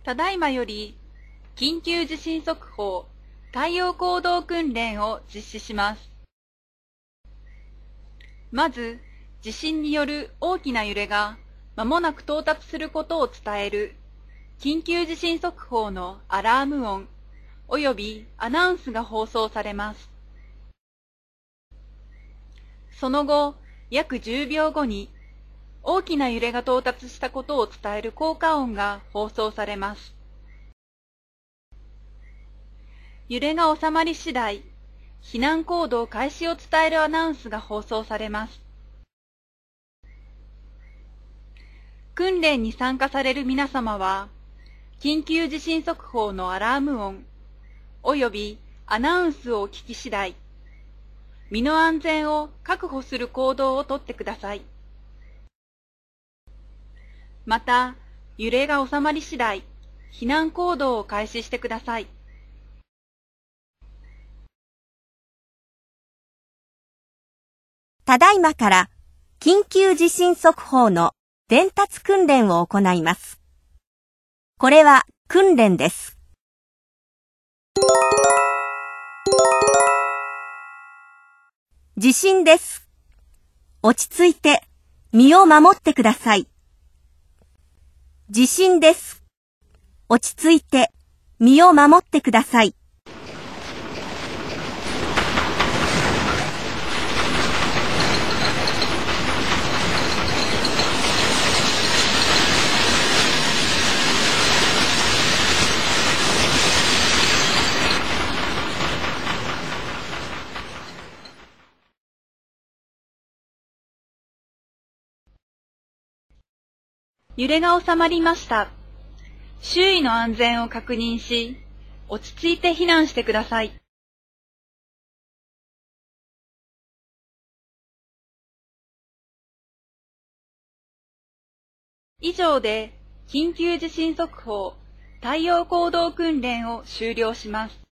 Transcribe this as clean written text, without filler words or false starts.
ただいまより、緊急地震速報対応行動訓練を実施します。まず、地震による大きな揺れが間もなく到達することを伝える緊急地震速報のアラーム音およびアナウンスが放送されます。その後、約10秒後に大きな揺れが到達したことを伝える効果音が放送されます。揺れが収まり次第、避難行動開始を伝えるアナウンスが放送されます。訓練に参加される皆様は、緊急地震速報のアラーム音およびアナウンスをお聞き次第、身の安全を確保する行動をとってください。また、揺れが収まり次第、避難行動を開始してください。 ただいまから緊急地震速報の伝達訓練を行います。これは訓練です。地震です。落ち着いて身を守ってください。地震です。落ち着いて身を守ってください。 揺れが収まりました。周囲の安全を確認し、落ち着いて避難してください。以上で緊急地震速報対応行動訓練を終了します。